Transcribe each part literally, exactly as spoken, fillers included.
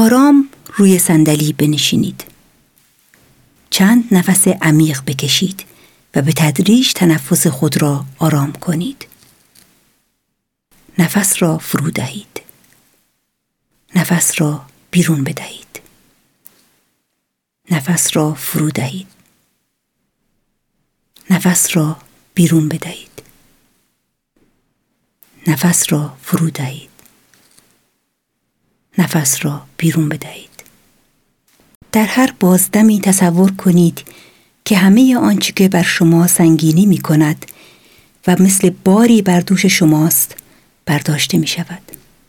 آرام روی صندلی بنشینید. چند نفس عمیق بکشید و به تدریج تنفس خود را آرام کنید. نفس را فرو دهید. نفس را بیرون بدهید. نفس را فرو دهید. نفس را بیرون بدهید. نفس را فرو دهید. نفس را بیرون بدهید. در هر بازدمی تصور کنید که همه آنچه که بر شما سنگینی می کند و مثل باری بر دوش شماست برداشته می شود.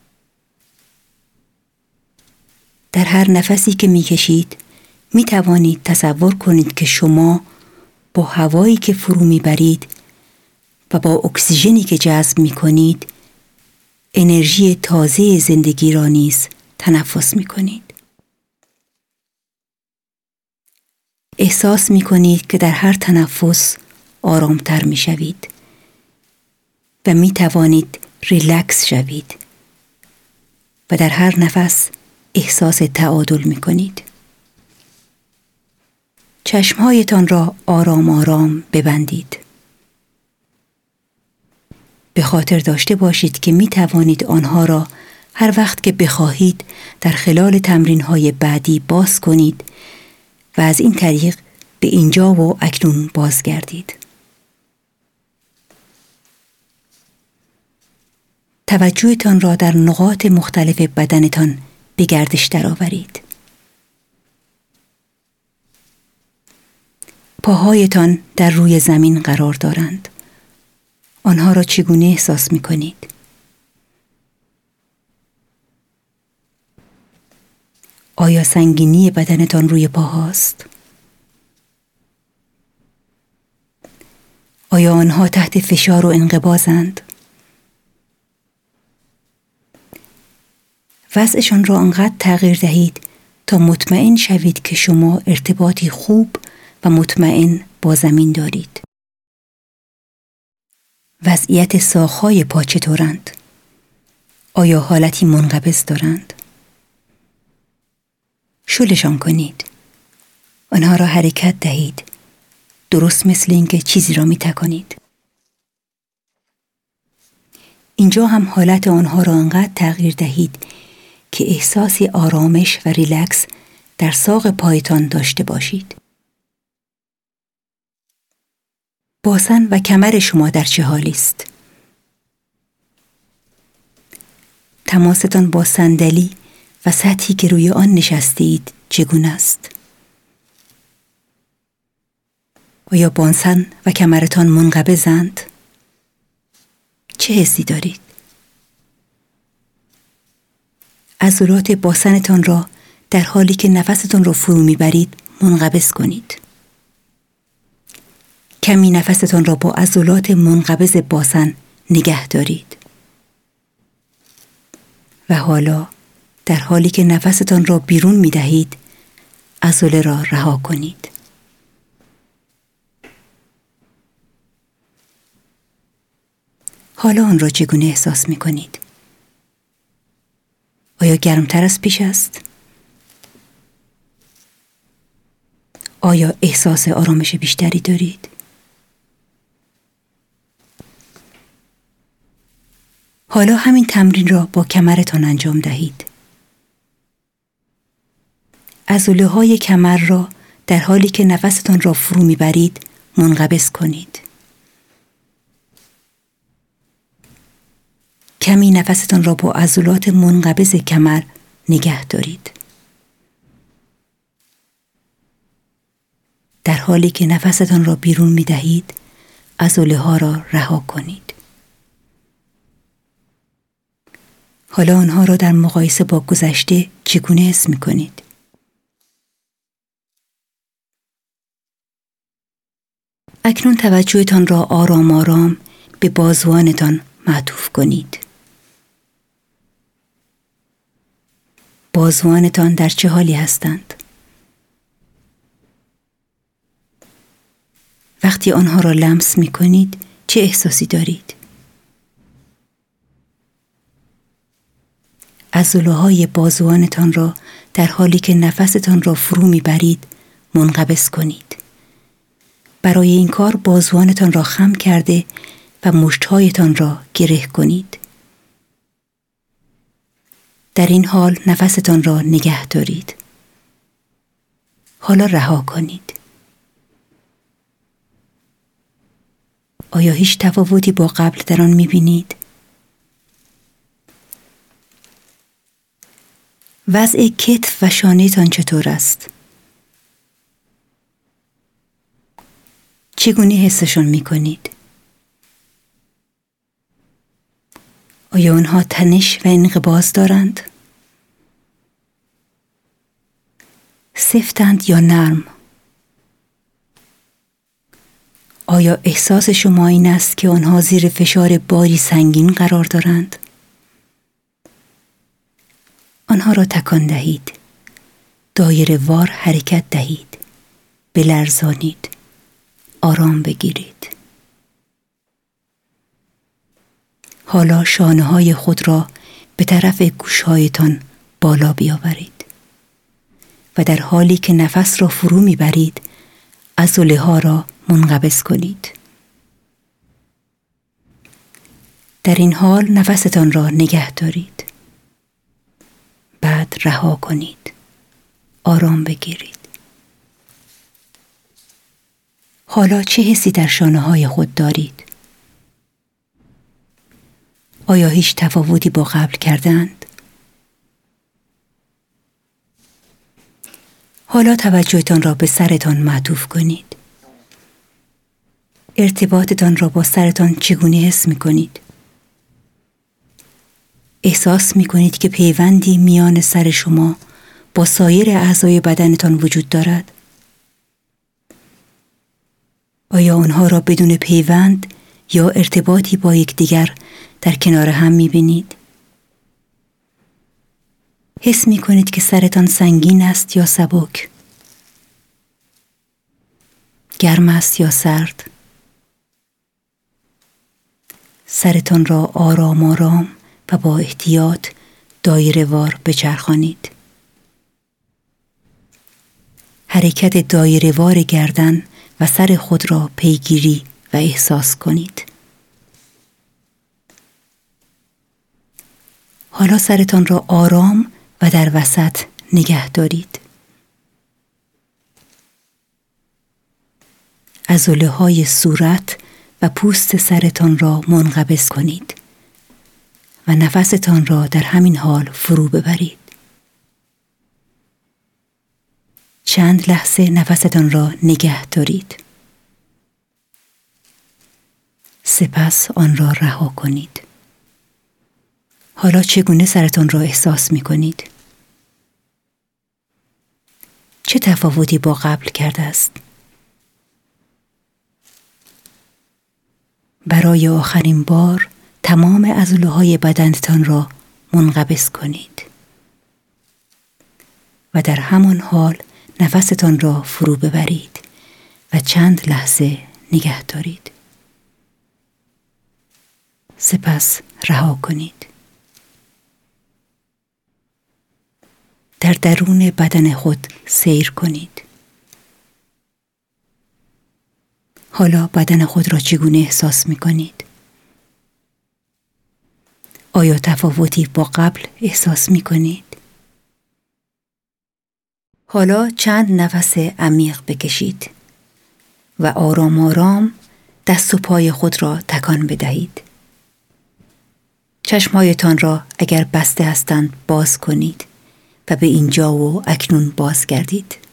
در هر نفسی که می کشید می توانید تصور کنید که شما با هوایی که فرو می برید و با اکسیژنی که جذب می کنید انرژی تازه زندگی را نیز تنفس می کنید. احساس می کنید که در هر تنفس آرامتر می شوید و می توانید ریلکس شوید و در هر نفس احساس تعادل می کنید. چشمهایتان را آرام آرام ببندید. به خاطر داشته باشید که می توانید آنها را هر وقت که بخواهید در خلال تمرین‌های بعدی باز کنید و از این طریق به اینجا و اکنون بازگردید. توجهتان را در نقاط مختلف بدنتان به گردش درآورید. پاهایتان در روی زمین قرار دارند. آنها را چگونه احساس می کنید؟ آیا سنگینی بدنتان روی پاهاست؟ آیا آنها تحت فشار و انقباضند؟ وضعشان را آنقدر تغییر دهید تا مطمئن شوید که شما ارتباطی خوب و مطمئن با زمین دارید. وضعیت ساق‌های پا چطورند؟ آیا حالتی منقبض دارند؟ شلشان کنید. آنها را حرکت دهید. درست مثل اینکه چیزی را می تکانید. اینجا هم حالت آنها را انقدر تغییر دهید که احساسی آرامش و ریلکس در ساق پایتان داشته باشید. باسن و کمر شما در چه حالی است؟ تماستان با صندلی و سطحی که روی آن نشستید چگونه است؟ آیا باسن و کمرتان منقبضند؟ چه حسی دارید؟ عضلات باسنتان را در حالی که نفستان را فرو میبرید منقبض کنید. کمی نفستان را با عضلات منقبض باسن نگه دارید. و حالا در حالی که نفستان را بیرون می دهید عضله را رها کنید. حالا آن را چگونه احساس می کنید؟ آیا گرمتر از پیش است؟ آیا احساس آرامش بیشتری دارید؟ حالا همین تمرین را با کمرتان انجام دهید. عضله های کمر را در حالی که نفستان را فرو میبرید منقبض کنید. کمی نفستان را با عضلات منقبض کمر نگه دارید. در حالی که نفستان را بیرون میدهید عضله ها را رها کنید. حالا آنها را در مقایسه با گذشته چگونه حس می کنید؟ اکنون توجهتان را آرام آرام به بازوانتان معطوف کنید. بازوانتان در چه حالی هستند؟ وقتی آنها را لمس می کنید چه احساسی دارید؟ عضله‌های بازوانتان را در حالی که نفستان را فرو میبرید منقبض کنید. برای این کار بازوانتان را خم کرده و مشت‌هایتان را گره کنید. در این حال نفستان را نگه دارید. حالا رها کنید. آیا هیچ تفاوتی با قبل در آن می‌بینید؟ وضع کتف و شانه‌تان چطور است؟ چگونه حسشان می‌کنید؟ آیا آنها تنش و انقباض دارند؟ سفتند یا نرم؟ آیا احساس شما این است که آنها زیر فشار باری سنگین قرار دارند؟ آنها را تکان دهید. دایره وار حرکت دهید. بلرزانید. آرام بگیرید. حالا شانه‌های خود را به طرف گوش‌هایتان بالا بیاورید و در حالی که نفس را فرو میبرید عضله‌ها را منقبض کنید. در این حال نفستان را نگه دارید. بعد رها کنید. آرام بگیرید. حالا چه حسی در شانه‌های خود دارید؟ آیا هیچ تفاوتی با قبل کردند؟ حالا توجهتان را به سرتان معطوف کنید. ارتباطتان را با سرتان چگونه حس می کنید؟ احساس می کنید که پیوندی میان سر شما با سایر اعضای بدنتان وجود دارد؟ آیا آنها را بدون پیوند یا ارتباطی با یکدیگر در کنار هم می بینید؟ حس می کنید که سرتان سنگین است یا سبک؟ گرم است یا سرد؟ سرتان را آرام آرام و با احتیاط دایره وار بچرخانید. حرکت دایره وار گردن و سر خود را پیگیری و احساس کنید. حالا سرتان را آرام و در وسط نگه دارید. عضله‌های صورت و پوست سرتان را منقبض کنید و نفستان را در همین حال فرو ببرید. چند لحظه نفستان را نگه دارید. سپس آن را رها کنید. حالا چگونه سرتان را احساس می کنید؟ چه تفاوتی با قبل کرده است؟ برای آخرین بار تمام عضله‌های بدنتان را منقبض کنید و در همان حال نفستان را فرو ببرید و چند لحظه نگه دارید. سپس رها کنید. در درون بدن خود سیر کنید. حالا بدن خود را چگونه احساس می کنید؟ آیا تفاوتی با قبل احساس می کنید؟ حالا چند نفس عمیق بکشید و آرام آرام دست و پای خود را تکان بدهید. چشمهایتان را اگر بسته هستند باز کنید و به اینجا و اکنون بازگردید.